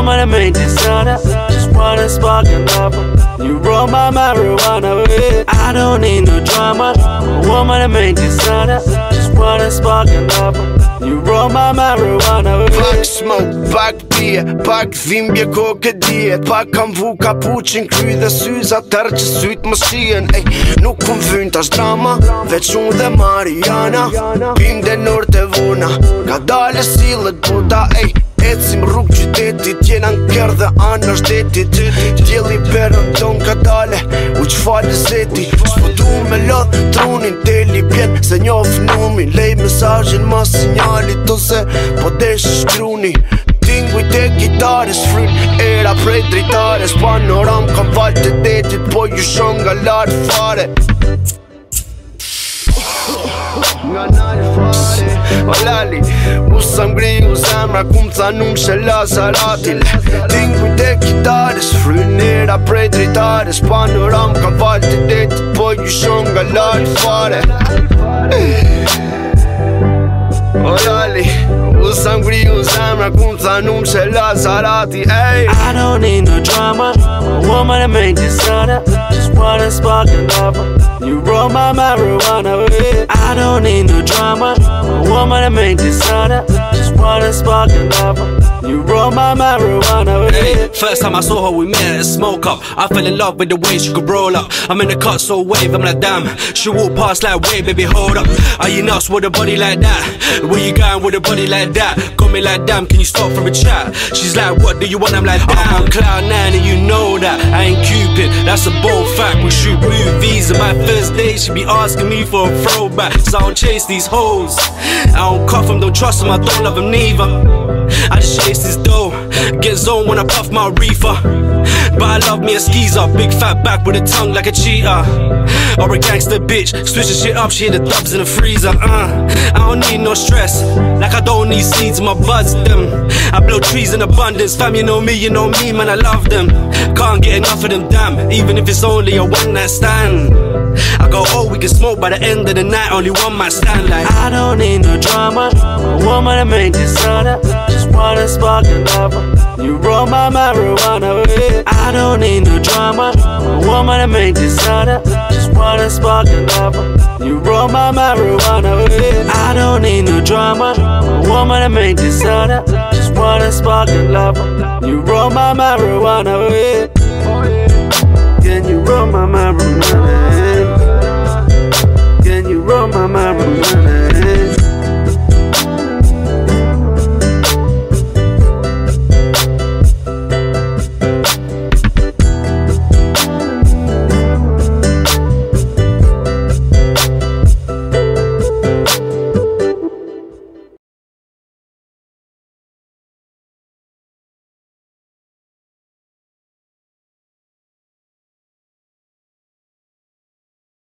woman that made desire. Just wanna spark and love. You roll my marijuana away. I don't need no drama. A woman that made desire. Just wanna spark and love. You roll my marijuana away. Pak smoke, pak pije, pak dhimbje kokë diet. Pak kam vu kapuqin kry dhe syza tërë që syt më shien. Nuk kum vyn tash drama, veç unë dhe Mariana. Pim dhe nër të vuna, ka dale sillet buta. Ecim rrug qytetit, jena n'ker dhe anë shtetit. Djeli perën ton ka dale, u qfale zeti. S'potu me lodh trunin, teli bjen se njof numin. Lej mesazhin ma sinjalit ose po desh shkruni. Tinguj te gitares, fryn era prej dritares. Panoram kam val të detit, po ju shon nga lartë fare. Nga nalë fare, o lali. Usa mgri u zemra, kum canum shela zaratil. Tinguj te gitares, fryn era prej dritares. Panoram kam val të detit, po ju shon nga lartë fare. O lali. Usa mgri u zemra, kum canum shela zarati. I don't need no drama. A woman that made desire. Just wanna spark and love. You roll my marijuana away. I don't need no drama. A woman that made desire. Just wanna spark and love. You roll my marijuana away. First time I saw her, we met at a smoke up. I fell in love with the way she could roll up. I'm in the cut, so wave, I'm like damn. She walk past like, wait, baby, hold up. Are you nuts with a body like that? Where you going with a body like that? Got me like damn, can you stop for a chat? She's like, what do you want? I'm like, damn. I'm on cloud 9 and you know that I ain't Cupid, that's a bold fact. We shoot movies and my first date she be asking me for a throwback. So I don't chase these hoes, I don't cuff them, don't trust them, I don't love them neither. I just chase this dough, get zoned when I puff my reefer. But I love me a skeezer, big fat back with a tongue like a cheetah. Or a gangster bitch, switch the shit up, she hit the dubs in the freezer. I don't need no stress, like I don't need seeds in my buds them. I blow trees in abundance, fam, you know me, man, I love them. Can't get enough of them, damn, even if it's only a one night stand. I go, oh, we can smoke by the end of the night, only one might stand like. I don't need no drama. A woman that made desire. Just wanna spark and love. You roll my marijuana away. I don't need no drama. A woman that made desire. Just wanna spark and love. You roll my marijuana away. I don't need no drama. A woman that made desire. Just wanna spark and love. You roll my marijuana away. Can you roll my marijuana?